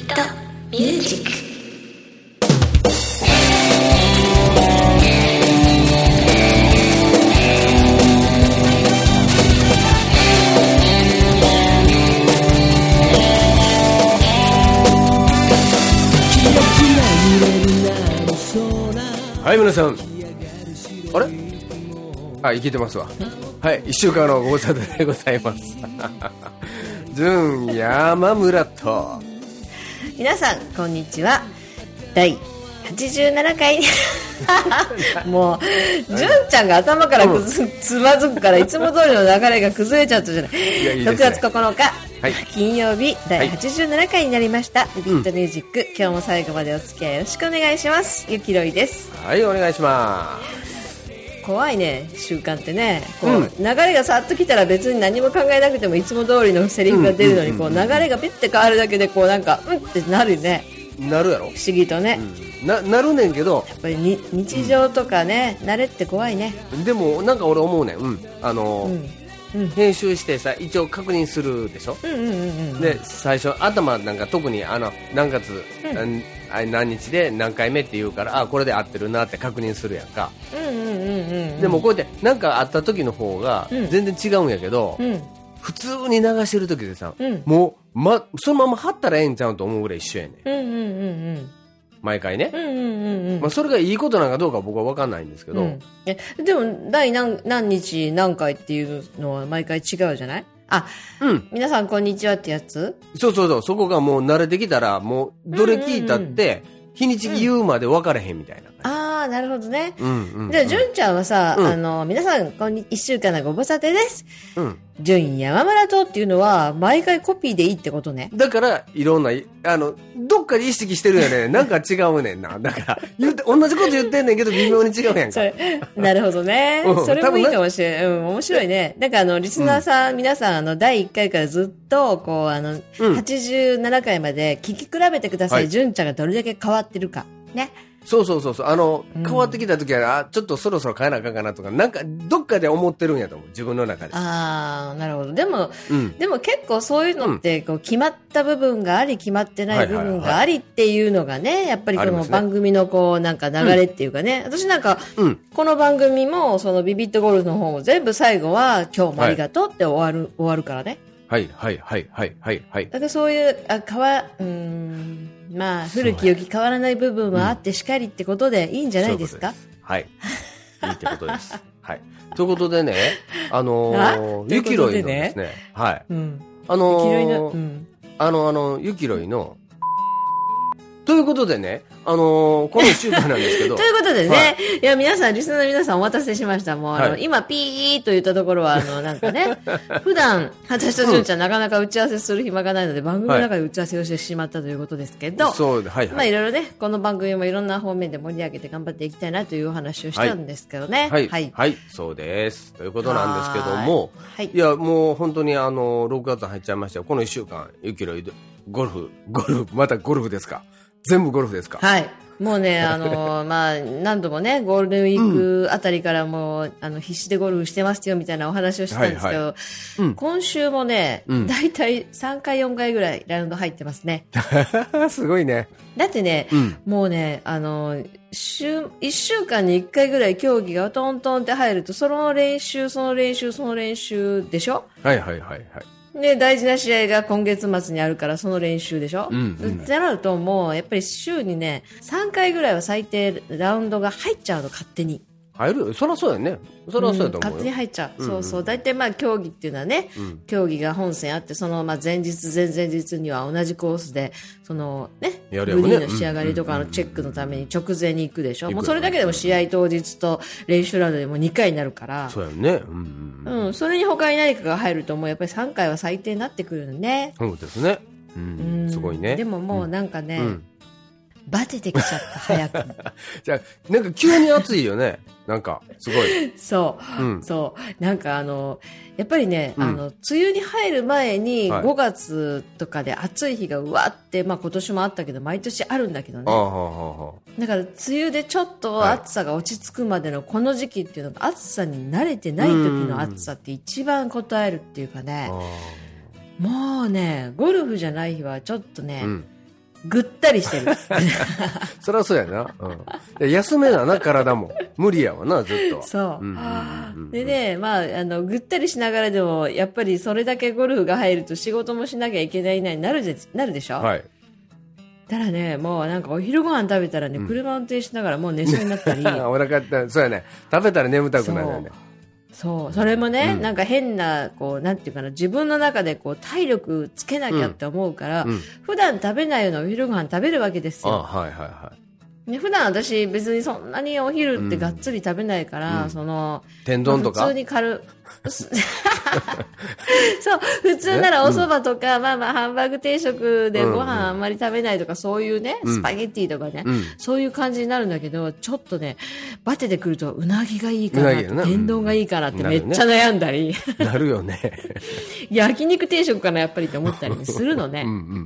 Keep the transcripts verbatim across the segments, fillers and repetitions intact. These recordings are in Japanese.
ットミュージック。 はい、皆さん、あれあ、いけてますわ。はい、いっしゅうかんのご無沙汰でございます純山村と皆さんこんにちは。だいはちじゅうななかいもう純ちゃんが頭からくず、うん、つまずくからいつも通りの流れが崩れちゃったじゃない。いやいいですね、ろくがつここのか、はい、金曜日だいはちじゅうななかいになりました、はい、リピットミュージック、うん、今日も最後までお付き合いよろしくお願いします。ゆきろいです。 はい、お願いします。 怖いね、習慣ってね。こう、うん、流れがさっと来たら別に何も考えなくてもいつも通りのセリフが出るのに、こう流れがピッて変わるだけでこうなんかうんってなるね。 なるやろ、不思議とね、 うん、な, なるねんけど、 やっぱりに日常とかね、うん、慣れって怖いね。 でもなんか俺思うねん、うん、あのーうんうん、編集してさ一応確認するでしょ、うんうんうんうん、で最初頭なんか特にあの何月、うん何日で何回目って言うから、あこれで合ってるなって確認するやんか、うんうんうんうん、でもこうやって何かあった時の方が全然違うんやけど、うん、普通に流してる時でさ、うん、もう、ま、そのまま貼ったらええんちゃうと思うぐらい一緒やね、うんうんうんうん、毎回ね、うんうんうんうん、まあ、それがいいことなのかどうかは僕は分かんないんですけど、うん、 えでも第 何, 何日何回っていうのは毎回違うじゃない。あ、うん。皆さんこんにちはってやつ？ そうそうそう。そこがもう慣れてきたら、もうどれ聞いたって、日にち言うまで分からへんみたいな。 うん、ああ、なるほどね。うんうんうん、じゃあ、純ちゃんはさ、うん、あの、皆さんこんに一週間のご無沙汰です。うん。純山村とっていうのは、毎回コピーでいいってことね。 だから、いろんな、あの、どっかで意識してるよね。なんか違うねんな。だから、言って、同じこと言ってんねんけど、微妙に違うやんか。 なるほどね。うん、それもいいかもしれない。うん、面白いね。なんかあの、リスナーさん、うん、皆さん、あの、だいいっかいからずっと、こう、あの、うん、はちじゅうななかいまで聞き比べてください。はい、純ちゃんがどれだけ変わってるか。ね。 そうそうそうそう。あの、うん、変わってきた時は、あ、ちょっとそろそろ変えなあかんかなとか、なんか、どっかで思ってるんやと思う。自分の中で。 ああ、なるほど。でも、うん、でも結構そういうのって、こう、決まった部分があり、決まってない部分がありっていうのがね、やっぱりこの番組のこう、なんか流れっていうかね。うん、私なんか、うん、この番組も、そのビビットゴルフの方も全部最後は、今日もありがとうって終わる、はい、終わるからね。 はいはいはいはいはいはい。 だからそういう、あ、変わ、うーん、まあ、古き良き変わらない部分はあってしかりってことでいいんじゃないですか？うん、 そういうことです。はい。いいってことです。はい。ということでね、あのー、ゆきろいのですね、はい。うん、あのー、ゆきろいの、うん、あの、あの、ゆきろいの、ということでね、あのー、このいっしゅうかんなんですけど。 ということでね、はい、いや、皆さん、リスナーの皆さんお待たせしました。もう、あの、はい、今、ピーと言ったところは、あの、なんかね、普段、私と純ちゃん、うん、なかなか打ち合わせする暇がないので、番組の中で打ち合わせをしてしまったということですけど、はい、そう、はい、はい。まあ、いろいろね、この番組もいろんな方面で盛り上げて頑張っていきたいなというお話をしたんですけどね。 はい。はい。はい、そうです。ということなんですけども、はい。いや、もう本当にあの、ろくがつ入っちゃいましたよ。このいっしゅうかん、ゆきろい、ゴルフ、ゴルフ、またゴルフですか？全部ゴルフですか？ はい。もうね、あのー、まあ、何度もね、ゴールデンウィークあたりからもう、うん、あの、必死でゴルフしてますよ、みたいなお話をしてたんですけど、はいはい、うん、今週もね、うん、だいたいさんかい、よんかいぐらいラウンド入ってますね。 すごいね。 だってね、うん、もうね、あの、週、いっしゅうかんにいっかいぐらい競技がトントンって入ると、その練習、その練習、その練習でしょ？はいはいはいはい。で、大事な試合が今月末にあるからその練習でしょ、うんうん、ってなるともうやっぱり週にねさんかいぐらいは最低ラウンドが入っちゃうの。勝手に入る。そりゃそうやね。それはそうやと思うよ、うん、 勝手に入っちゃう、うんうん、そうそう。大体まあ競技っていうのはね、うん、競技が本戦あってそのまあ前日前々日には同じコースでそのねグリーンの仕上がりとかのチェックのために直前に行くでしょ、うんうん、もうそれだけでも試合当日と練習ラウンドでもにかいになるから。 そうやね、うんうん、 うん、それに他に何かが入るともうやっぱりさんかいは最低になってくるのね。 そうですね、うん、うん、すごいね。 でももうなんかね、うん、バテてきちゃった早くじゃあなんか急に暑いよね。なんかすごいそう、うん、そうなんかあのやっぱりね、うん、あの梅雨に入る前にごがつとかで暑い日がうわって、まあ、今年もあったけど毎年あるんだけどね。だから梅雨でちょっと暑さが落ち着くまでのこの時期っていうのが暑さに慣れてない時の暑さって一番こたえるっていうかね、もうねゴルフじゃない日はちょっとね、うん、 ぐったりしてる。 そりゃそうやな。うん、休めなな、体も。無理やわな、ずっと。 そう。うんうんうん、でね、まあ、あの、ぐったりしながらでも、やっぱりそれだけゴルフが入ると仕事もしなきゃいけないなになるで、なるでしょ？はい。たらね、もうなんかお昼ご飯食べたらね、うん、車運転しながらもう寝そうになったり。 お腹って、そうやね。食べたら眠たくなるよね。 そう、それもね、うん、なんか変な、こう、なんていうかな、自分の中でこう、体力つけなきゃって思うから、うんうん、普段食べないようなお昼ご飯食べるわけですよ。あ、はいはいはい。で普段私別にそんなにお昼ってがっつり食べないから、うん、その、 天丼とか、 まあ、普通に軽、そう、普通ならお蕎麦とか、ね、まあまあハンバーグ定食でご飯あんまり食べないとか、そういうね、スパゲッティとかね、うん、そういう感じになるんだけど、ちょっとね、バテてくるとうなぎがいいかな、天丼がいいかなってめっちゃ悩んだり。 なるよね。 焼肉定食かな、やっぱりって思ったりするのね。うんうんうんうん。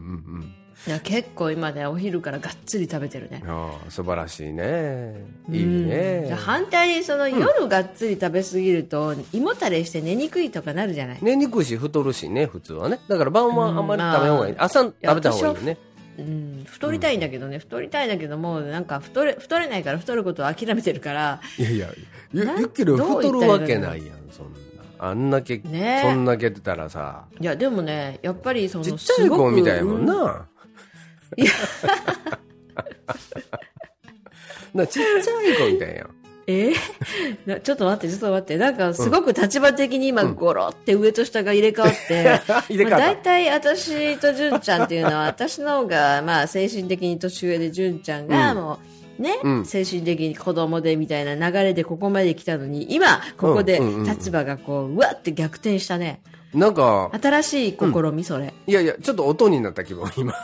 いや結構今ねお昼からがっつり食べてるね。 ああ素晴らしいね、いいね。 じゃ反対にその、うん、夜がっつり食べ過ぎると胃もたれして寝にくいとかなるじゃない。 寝にくいし太るしね普通はね。だから晩はあんまり食べない方がいい、まあ、朝食べた方がいいよね。うん、太りたいんだけどね、うん、太りたいんだけどもなんか太れ太れないから太ることを諦めてるから。いやいやゆっくり太るわけないやんそんな。あんだけ、ね、そんだけってたらさ。 いやでもねやっぱりそのちっちゃい子みたいもんな、うんいやなちっちゃい子みたいやん。 えー、ちょっと待ってちょっと待ってなんかすごく立場的に今ゴロって上と下が入れ替わって、うんまあ、大体私と純ちゃんっていうのは私の方がまあ精神的に年上で純ちゃんがもうね、うん、精神的に子供でみたいな流れでここまで来たのに今ここで立場がこううわって逆転したね。 なんか新しい試み、うん、それいやいやちょっと音になった気分今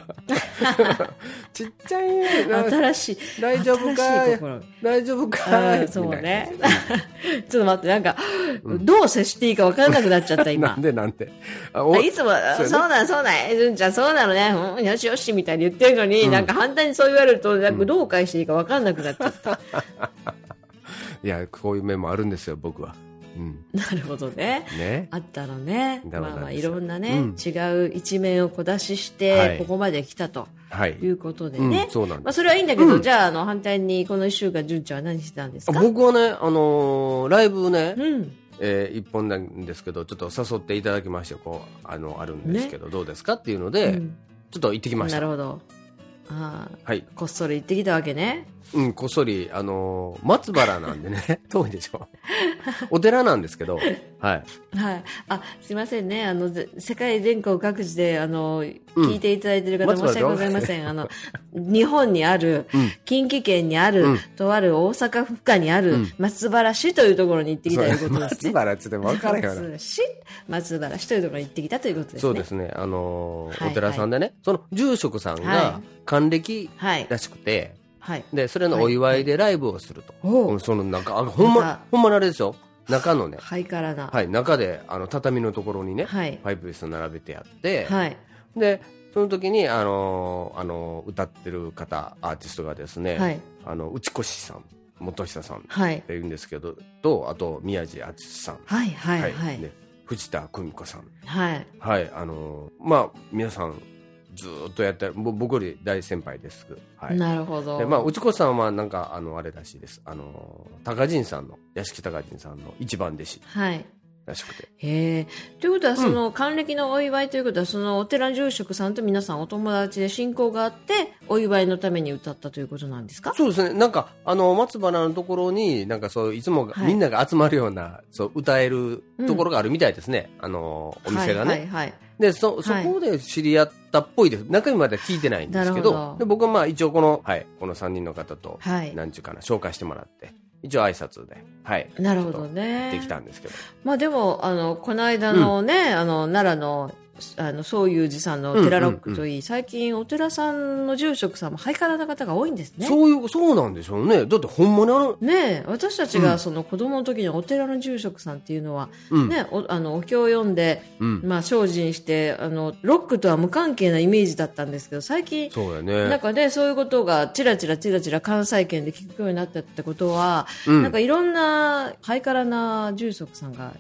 ちっちゃい新しい大丈夫かい大丈夫かいそうねちょっと待ってなんか、うん、どう接していいか分からなくなっちゃった今なんでなんであいつもそう、ね、そうなんそうなん純ちゃんそうなのね、うん、よしよしみたいに言ってるのに、うん、なんか反対にそう言われるとなんかどう返していいか分からなくなっちゃった、 いやこういう面もあるんですよ僕は。うん、 なるほど ね, ねあったのね。まあまあいろんなね、うん、違う一面を小出ししてここまで来たと、はい、いうことでね、はいうん、そうなんです。まあ、それはいいんだけど、うん、じゃあ、あの反対にこのいっしゅうかん純ちゃんは何してたんですか。 僕はね、あのー、ライブね、うんえー、一本なんですけどちょっと誘っていただきましてこう あのあるんですけど、ね、どうですかっていうので、うん、ちょっと行ってきました。 なるほど。あはい、こっそり行ってきたわけね。 うん、こっそり、あのー、松原なんでね、遠いでしょ。お寺なんですけど、はい。 はい。あ、すいませんね。あの、世界全国各地で、あの、うん、聞いていただいている方、申し訳ございません。あの、日本にある、うん、近畿圏にある、うん、とある大阪府下にある、松原市というところに行ってきたということですね。 松原って言っても分からへんよな。 松市、松原市というところに行ってきたということですね。 そうですね。あのーはいはい、お寺さんでね、その住職さんが還暦らしくて、はい、でそれのお祝いでライブをすると、はい、その中あほんまほんまあれですよ中のねハイカラな、 はい、中であの畳のところにね、はい、パイプ椅子並べてやって、はい、でその時にあのあの歌ってる方アーティストがですね、はい、あの内越さん本久さんっていうんですけど、はい、とあと宮地敦さん、はいはいはいはいね、藤田久美子さん、はいはい、あのまあ皆さんずっとやって僕より大先輩です、はい、 なるほど。 で、まあ、内子さんはなんかあのあれらしいです。あの高人さんの屋敷高人さんの一番弟子らしくて、 はい、へえ。ということはその、うん、還暦のお祝いということはそのお寺住職さんと皆さんお友達で親交があってお祝いのために歌ったということなんですか。 そうですね。なんかあの松原のところになんかそういつもみんなが集まるような、はい、そう歌えるところがあるみたいですね、うん、あのお店がね、はいはいはい、で そ, そこで知り合ったっぽいです、はい、中身まで聞いてないんですけ ど, どで僕はまあ一応この、はい、このさんにんの方と、はい、なんちゅうかな紹介してもらって一応挨拶で、はい、 なるほどね、 できたんですけど、 まあ、でもあのこの間のね、うん、あの奈良のあの宗雄寺さんの寺ロックといい、うんうんうん、最近お寺さんの住職さんもハイカラな方が多いんですね。 そういうそうなんでしょうね。だってほんまにあのねえ私たちがその子供の時にお寺の住職さんっていうのは、うん、ねおあのお経を読んで、うんまあ、精進してあのロックとは無関係なイメージだったんですけど最近そうや、ね、なんかねそういうことがチラチラチラチラ関西圏で聞くようになったってことは、うん、なんかいろんなハイカラな住職さんが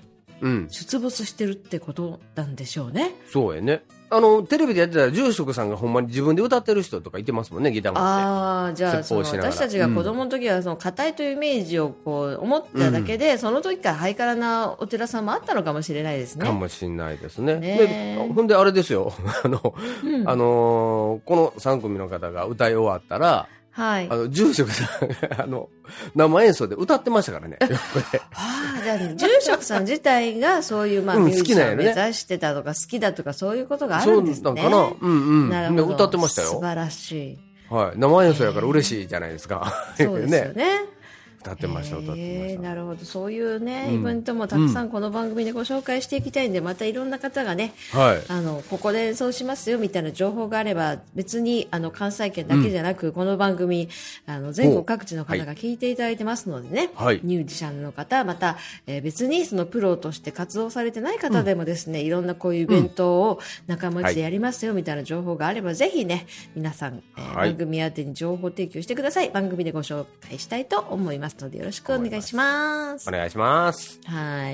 うん、 出没してるってことなんでしょうね。 そうやね。あのテレビでやってたら住職さんがほんまに自分で歌ってる人とかいてますもんね、ギター持って。 ああ、じゃあその私たちが子供の時はその硬いというイメージをこう思っただけで、うん、その時からハイカラなお寺さんもあったのかもしれないですね。 かもしれないですね。ねでほんであれですよあの、うん、あのー、このさん組の方が歌い終わったら、はい、あの住職さんがあの生演奏で歌ってましたからね。 ああ、じゃあ住職さん自体がそういう、まあ、うん、ミュージシャンを目指してたとか好きだとかそういうことがあるんですね。 そうなんかな。うんうん。なるほど。歌ってましたよ。 素晴らしい。 はい。生演奏やから嬉しいじゃないですか。 そうですよね。 歌ってました、歌ってました。 なるほど。そういうね、うん、イベントもたくさんこの番組でご紹介していきたいんで、うん、またいろんな方がね、はい、あのここで演奏しますよみたいな情報があれば、別にあの関西圏だけじゃなく、うん、この番組あの全国各地の方が聞いていただいてますのでね、はい、ミュージシャンの方、また、えー、別にそのプロとして活動されてない方でもですね、うん、いろんなこういうイベントを仲間内でやりますよみたいな情報があれば、はい、ぜひね皆さん、えーはい、番組宛てに情報提供してください。番組でご紹介したいと思いますのでよろしくお願いします。お願いします。 お願いします。 はい。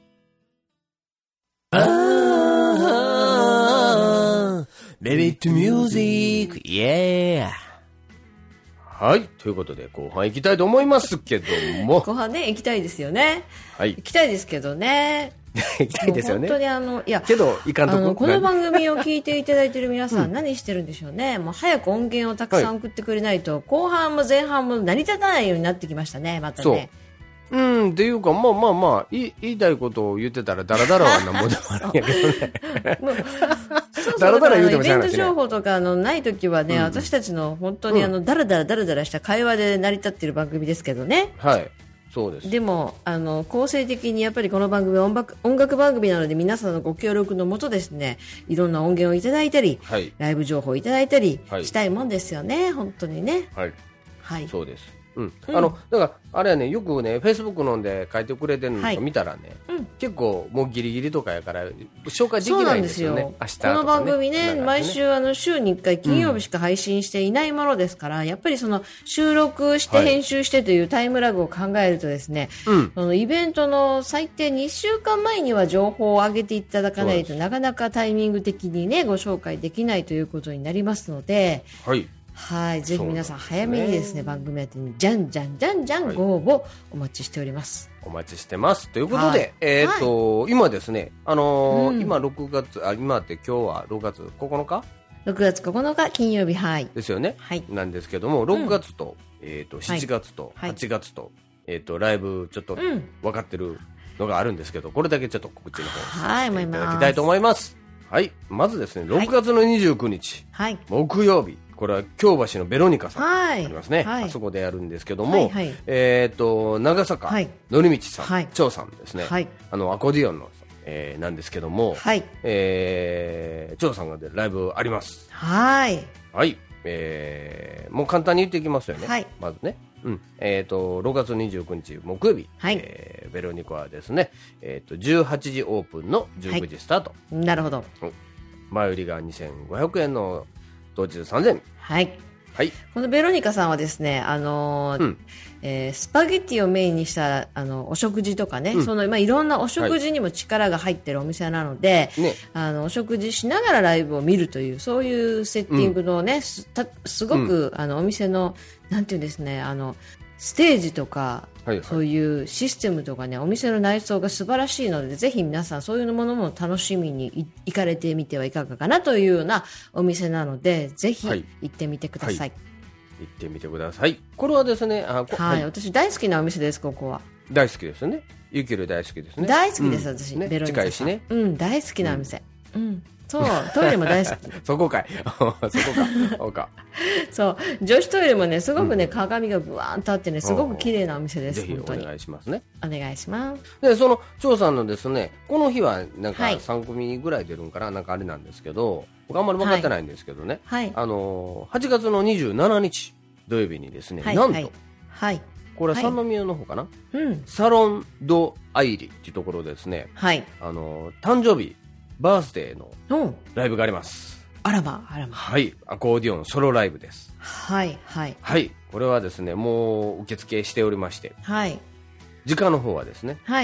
あー、ベビートミュージック、イエー。はい。ということで、後半行きたいと思いますけども。 後半ね、行きたいですよね。 はい。 行きたいですけどね。 行きたいですよね。 本当にあの、いや、 けど、いかんとこ。 あの、この番組を聞いていただいている皆さん、何してるんでしょうね。うん、もう早く音源をたくさん送ってくれないと、はい、後半も前半も成り立たないようになってきましたね、またね。 そう。うん、っていうか、まあまあまあ、言い、言いたいことを言ってたら、だらだらはなんもでもあるんやけどね。 そうそう、だからイベント情報とかのないときはね、うん、私たちの本当にあの、だらだらだらだらした会話で成り立っている番組ですけどね。 はい。そうです。 でもあの構成的にやっぱりこの番組は音楽、音楽番組なので皆さんのご協力のもとですね、いろんな音源をいただいたり、はい、ライブ情報をいただいたりしたいもんですよね、はい、本当にね。 はい、はい、そうです。うん、あのだからあれはね、よくねフェイスブックので書いてくれてるのを見たらね、はい、うん、結構もうギリギリとかやから紹介できないんですよね。明日とかね、 この番組ね、ね、毎週あの週にいっかい金曜日しか配信していないものですから、うん、やっぱりその収録して編集してというタイムラグを考えるとですね、はい、そのイベントの最低にしゅうかんまえには情報を上げていただかないとなかなかタイミング的にねご紹介できないということになりますので、はい、はい、ぜひ皆さん早めにですね、番組宛てにじゃんじゃんじゃんじゃんご応募お待ちしております。 お待ちしてますということで、はい、えーとはい、今ですね、あのーうん、今ろくがつ、あ、今って今日はろくがつここのかろくがつここのか金曜日、はい、 ですよね、はい、なんですけどもろくがつと、うん、えーとしちがつとはちがつと、はい、えーとライブちょっと分かってるのがあるんですけど、これだけちょっと告知の方させていただきたいと思います。はい、まずですねろくがつのにじゅうくにち、はい、木曜日、これは京橋のベロニカさん、はい、ありますね、はい、あそこでやるんですけども、はいはい、えー、と長坂典道さん、はい、長さんですね、はい、あのアコーディオンの、えー、なんですけども、はい、えー、長さんがでライブあります。はい、はい、えー、もう簡単に言っていきますよね、はい、まずね、うん、えー、とろくがつにじゅうくにち木曜日、はい、えー、ベロニカはですね、えー、とじゅうはちじオープンのじゅうくじスタート、 はい、なるほど、 前売りがにせんごひゃくえんの当日さんぜんえん、 はいはい、このベロニカさんはですね、あのーうん、えー、スパゲッティをメインにしたあのお食事とかね、うん、そのまあ、いろんなお食事にも力が入ってるお店なので、はいね、あのお食事しながらライブを見るというそういうセッティングのね、うん、す, たすごく、うん、あのお店のなんていうんですね、あのステージとか、はいはい、そういうシステムとかね、お店の内装が素晴らしいので、ぜひ皆さんそういうものも楽しみに行かれてみてはいかがかなというようなお店なので、ぜひ行ってみてください。はいはい、 行ってみてください。これはですね、あ、 はい、はい、私大好きなお店です。ここは大好きですよね。ゆきる大好きですね。 大好きです、うん、私、 ね、 ベロニカさん近いしね、 うん、大好きなお店、うん、うん、そう、トイレも大好きそこかいそこかそうかそう、女子トイレもね、すごくね、うん、鏡がブワーンとあってね、すごく綺麗なお店です。 ぜひお願いしますね。 お願いします。 で、その張さんのですね、この日はなんかさん組ぐらい出るんかな、なんかあれなんですけど、僕あんまり分かってないんですけどね、はい、あのはちがつのにじゅうしちにち土曜日にですね、はい、なんと、はいはい、これは三宮の方かな、はい、サロンドアイリっていうところですね、はい、あの誕生日バースデーのライブがあります。 あらまあらま、 はい、アコーディオンソロライブです。 はいはいはい、これはですねもう受付しておりまして、はい、時間の方はですね、はい、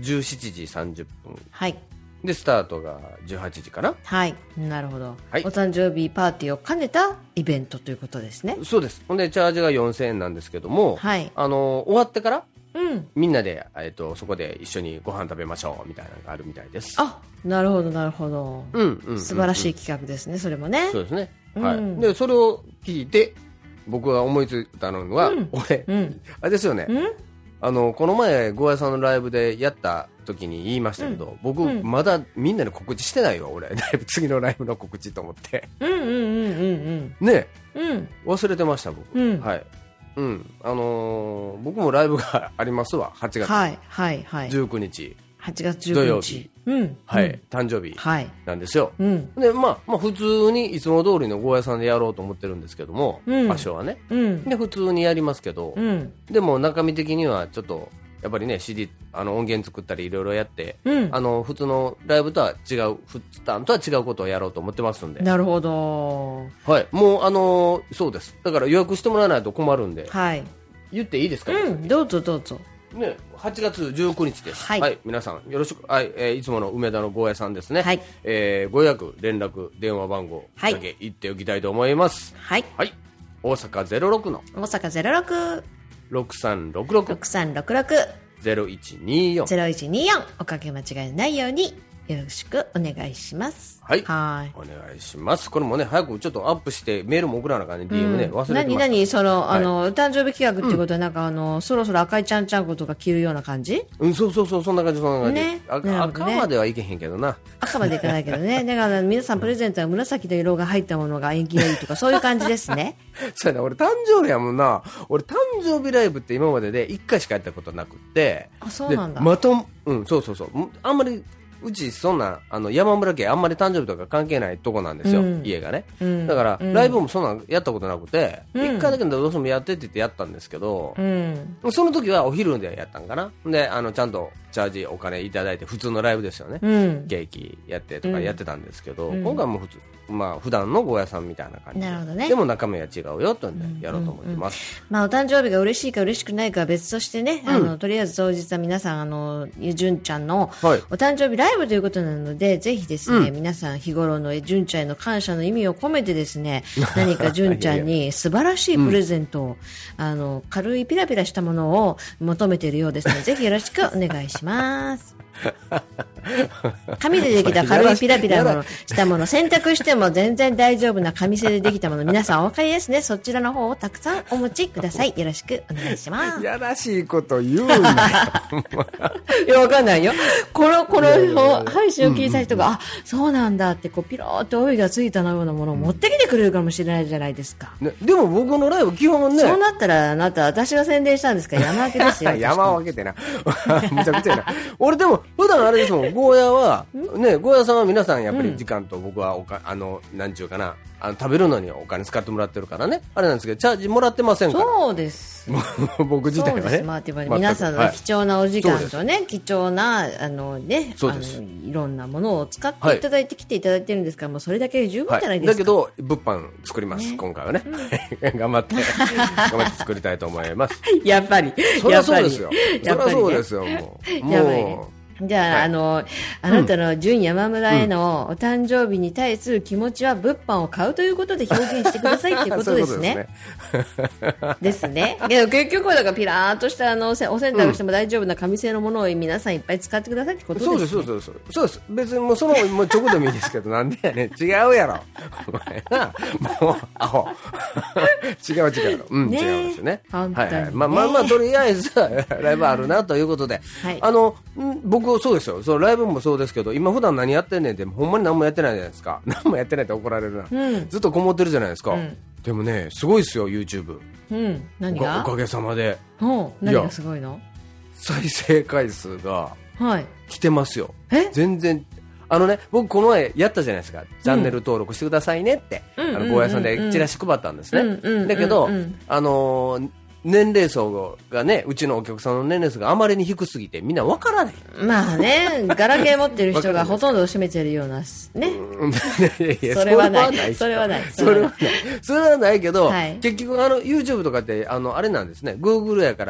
じゅうしちじさんじゅっぷん、 はい、 でスタートがじゅうはちじかな。 はい、なるほど、 はい、 お誕生日パーティーを兼ねたイベントということですね。 そうです。ほんでチャージがよんせんえんなんですけども、 はい、 あの終わってから、 うん、 みんなで、えー、とそこで一緒にご飯食べましょうみたいなのがあるみたいです。 あ、なるほどなるほど、 うんうんうんうん、 素晴らしい企画ですね、それもね。 そうですね、 うんはい、でそれを聞いて僕が思いついたのは、うん、俺、うん、あれですよね、うん、あのこの前ゴーヤさんのライブでやった時に言いましたけど、うん、僕、うん、まだみんなに告知してないよ俺ライブ次のライブの告知と思ってうんうんうんうんうんね、 うん、 忘れてました僕、うん、はい、うん、あのー、僕もライブがありますわ。はちがつじゅうくにち、 はちがつじゅうくにち、 土曜日、うん、はい、うん、誕生日なんですよ、はい、うん、で、まあ、まあ普通にいつも通りのゴーヤさんでやろうと思ってるんですけども、うん、場所はね、うん、で普通にやりますけど、うん、でも中身的にはちょっとやっぱりね シーディー あの音源作ったりいろいろやって、うん、あの普通のライブとは違う普段とは違うことをやろうと思ってますんで。 なるほど、 はい、もうあのー、そうです。だから予約してもらわないと困るんで、 はい、 言っていいですか、 うん、どうぞどうぞ、 ね、はちがつじゅうくにちです、 はいはい、皆さんよろしく、はい、えー、いつもの梅田のゴーヤさんですね、 はい、 えー、ご予約連絡電話番号だけ言っておきたいと思います。 はい、 はい、大阪ゼロろくの大阪ゼロろくろくさんろくろくろくさんろくろくゼロいちにーよんゼロいちにーよん、おかけ間違いないようによろしくお願いします。 はい、 はいお願いします。これもね早くちょっとアップしてメールも送らなあかんね、うん、ディーエム ね、忘れてました。 何何その、はい、あの誕生日企画っていうことはなんか、うん、あのそろそろ赤いちゃんちゃんことか着るような感じ？ うん、そうそうそう、そんな感じ、そんな感じ、ね、赤, ね、 赤まではいけへんけどな。 赤までいかないけどねだから皆さんプレゼントは紫の色が入ったものが縁起がいいとかそういう感じですねそうやな、俺誕生日やもんな。俺誕生日ライブって今まででいっかいしかやったことなくて。 あ、そうなんだ。 まとうん、そうそうそう、あんまりうちそんなあの山村家あんまり誕生日とか関係ないとこなんですよ、うん、家がね、うん、だから、うん、ライブもそんなやったことなくて、うん、いっかいだけどうしてもやってって言ってやったんですけど、うん、その時はお昼でやったんかな。であのちゃんとチャージお金いただいて普通のライブですよね、うん、ケーキやってとかやってたんですけど、うん、今回も普通、まあ普段のゴーヤさんみたいな感じで。 なるほどね。 でも中身は違うよとんでやろうと思ってます、 うんうんうん、まあお誕生日が嬉しいか嬉しくないかは別としてね、うん、あのとりあえず当日は皆さんあの純ちゃんのお誕生日ライブということなので、ぜひですね、うん、皆さん日頃の純ちゃんへの感謝の意味を込めてですね何か純ちゃんに素晴らしいプレゼントを、うん、あの軽いピラピラしたものを求めているようですのでぜひよろしくお願いします紙でできた軽いピラピラのしたもの選択しても全然大丈夫な紙製でできたもの、皆さんお分かりですね。そちらの方をたくさんお持ちください。よろしくお願いします。 やらしいこと言うなよいやわかんないよ。このこの配信を聞いた人が、うんうん、あ、そうなんだってこうピローって帯がついたようなものを持ってきてくれるかもしれないじゃないですか、 ね、でも僕のライブ基本ね、 そうなったらあなた私が宣伝したんですから山分けですよ山分けてなむちゃくちゃやな俺でも普段あれですもん、ゴーヤはね、ゴーヤさんは皆さんやっぱり時間と僕はおか、うん、あのなんちゅうかな、あの食べるのにお金使ってもらってるからね、あれなんですけどチャージもらってませんから。 そうです僕自体はね、 そうです、まあ、皆さんの貴重なお時間とね、はい、貴重なあの、ね、あのいろんなものを使っていただいてきていただいてるんですから、はい、もうそれだけで十分じゃないですか、 はい、だけど物販作ります、ね、今回はね、うん、頑張って頑張って作りたいと思いますやっぱりそりゃそうですよ、そりゃそうですよ、もうもうね、じゃあ、はい、あの、あなたの純山村へのお誕生日に対する気持ちは物販を買うということで表現してくださいっていうことですね。ですね。けど結局はだからピラーっとしたあのお洗濯しても大丈夫な紙製のものを皆さんいっぱい使ってくださいってことですね。 そうです、そうです、そうです。別にもうそのもう直でもいいですけど、なんでやねん、違うやろ。お前な、もうアホ。違う違う。うん、ね、違うんですよね。 本当にね。はいはい。 まあまあまあとりあえずライブあるなということで、はい、あの僕そうですよ、そのライブもそうですけど、今普段何やってんねんってほんまに何もやってないじゃないですか。何もやってないって怒られるな、うん、ずっとこもってるじゃないですか、うん、でもねすごいですよ YouTube、 うん、何がお, おかげさまで。 何がすごいの？ 再生回数が来てますよ、 はい、 全然。あのね、僕この前やったじゃないですか、チャンネル登録してくださいねって、うん、あのゴーヤさんでチラシ配ったんですね、うんうんうんうん、だけど、うんうん、あのー年齢層がね、うちのお客さんの年齢層があまりに低すぎてみんなわからない。 まあね、ガラケー持ってる人がほとんどを占めてるようなね。それはない。それはない。 それはない。それはないけど、はい、結局あの YouTube とかってあのあれなんですね。Google やから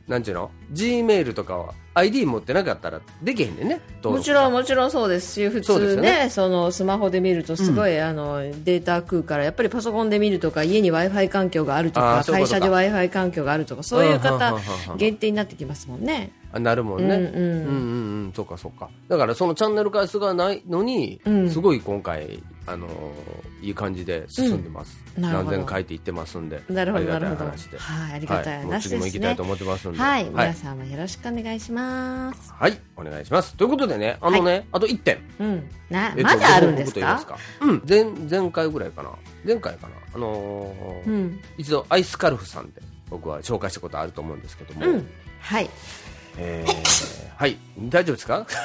なんちゅうの G メールとかは アイディー 持ってなかったらできへんねんね。 もちろんもちろんそうですし、普通 ね, ねそのスマホで見るとすごい、うん、あのデータ食うから、やっぱりパソコンで見るとか、家に Wi-Fi 環境があるとか、会社で Wi-Fi 環境があるとか、そういう方限定になってきますもんね。 あ、なるもんね。うんうん、うんうんうん、そうかそうか。だからそのチャンネル回数がないのに、うん、すごい今回あのー、いい感じで進んでます。うん、何千回って言ってますんで。 なるほどなるほど。はい、ありがたい話ですね。 次も行きたいと思ってますんで。 はい、皆さんもよろしくお願いします。 はい、お願いします。ということでね、あのね、はい、あといってん。 うん。な、えっと、まだあるんですか？ うん、前前回ぐらいかな。前回かな。あのーうん、一度アイスカルフさんで僕は紹介したことあると思うんですけども。 うん、はい。 えー、はい、大丈夫ですか？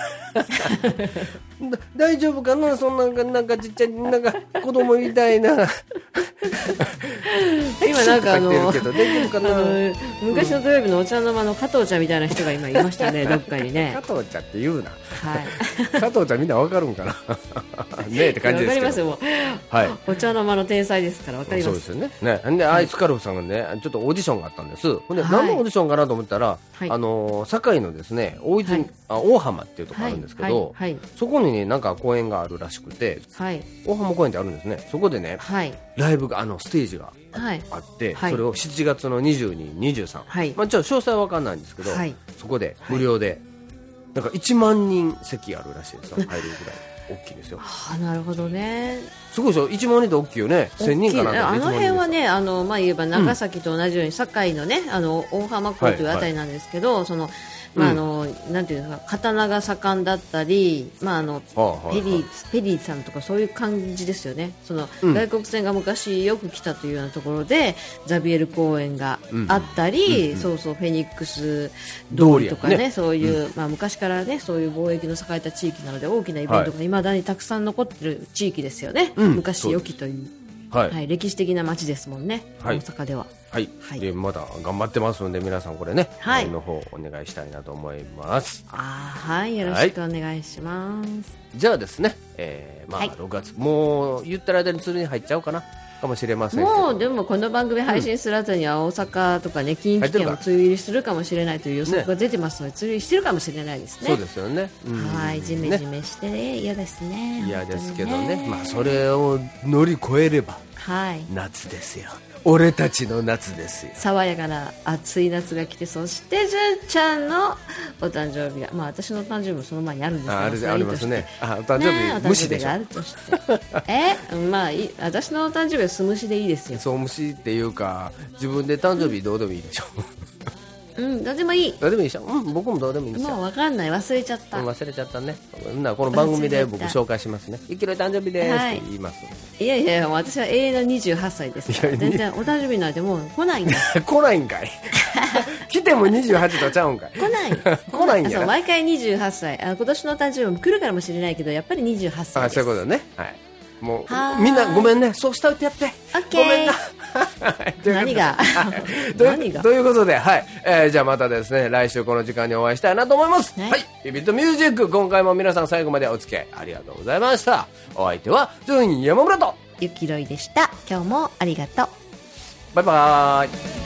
大丈夫かな、そんななんかちっちゃいなんか子供みたいな今なんかあのあの昔の土曜日のお茶の間の加藤茶みたいな人が今いましたねどっかにね。 加藤茶って言うな、 はい、 加藤茶みんなわかるんかなねえって感じですけど。わかりますよ、もう、 はい、お茶の間の天才ですからわかります。 そうですよね。ねでアイスカルフさんがねちょっとオーディションがあったんです。ほんで、はい、何のオーディションかなと思ったら、はい、あの堺のですね大泉、はい、あ大浜っていうところあるんですけど、はいはいはい、そこにねなんか公園があるらしくて、はい、大浜公園ってあるんですね。そこでね、はい、ライブがあのステージが あ,、はい、あって、はい、それをしちがつのにじゅうに、にじゅうさん、はい、まあ、ちょっと詳細は分かんないんですけど、はい、そこで無料で、なんかいちまんにん席あるらしいですよ。入るぐらい大きいですよ。 あ、なるほどね。 すごいでしょ。いちまんにんって大きいよね。せんにんかな。 あの辺はね、あのまあ、言えば長崎と同じように、うん、堺のね、あの大浜港というあたりなんですけど、はいはい、そのまああのうん、なんていうんですか、刀が盛んだったり、まああのペリーペリーさんとかそういう感じですよね。その、うん、外国船が昔よく来たというようなところでザビエル公園があったり、うん、そうそうフェニックス通りとかね、ね、そういう、うん、まあ昔からねそういう貿易の栄えた地域なので大きなイベントが未だにたくさん残ってる地域ですよね。うん、昔良きという。はいはい、歴史的な街ですもんね、はい、大阪では。 はい、はい、でまだ頑張ってますので皆さんこれね、はい、の方お願いしたいなと思います。 あ、はい、よろしくお願いします。はい、 じゃあですね、えーまあ、ろくがつ、もう言ったら間に釣りに入っちゃうかなかもしれませんけど、 もうでもこの番組配信するあたりには大阪とかね、近畿圏を梅雨入りするかもしれないという予測が出てますので、ね、梅雨入りしてるかもしれないですね。 そうですよね。 はい、ジメジメして嫌ですね。 嫌ですけどね、まあ、それを乗り越えれば、はい、夏ですよ。俺たちの夏ですよ。 爽やかな暑い夏が来て、そして純ちゃんのお誕生日が、まあ私の誕生日もその前にあるんですけど、 あ, あ, るありますね。あ、お誕生日、ね、無視でしょ。お誕生日があるとしてえ、まあいい、私のお誕生日は素無視でいいですよ。 そう無視っていうか自分で誕生日どうでもいいでしょ。 うん、どうでもいい。 どうでもいいでしょ。うん、僕もどうでもいいですよ。 もう分かんない、忘れちゃった。 うん、忘れちゃったね。なこの番組で僕紹介しますね。いきなり誕生日ですって言います、はい。いやいや、私は永遠のにじゅうはっさいですから。全然お誕生日なんてもう来ないんだ。 来ないんかい。来てもにじゅうはちとちゃうんかい。 来ない。 来ないんやな。 毎回にじゅうはっさい。あ、今年の誕生日も来るかもしれないけど、やっぱりにじゅうはっさいです。 あ、そういうことね。はい。もうみんなごめんね、そうしたってやって。ごめんな。 何が何がということで、はい、えー、じゃあまたですね来週この時間にお会いしたいなと思います。はい、はい、ビビットミュージック、今回も皆さん最後までお付き合いありがとうございました。お相手はズン山村とゆきろいでした。今日もありがとう。 バイバーイ。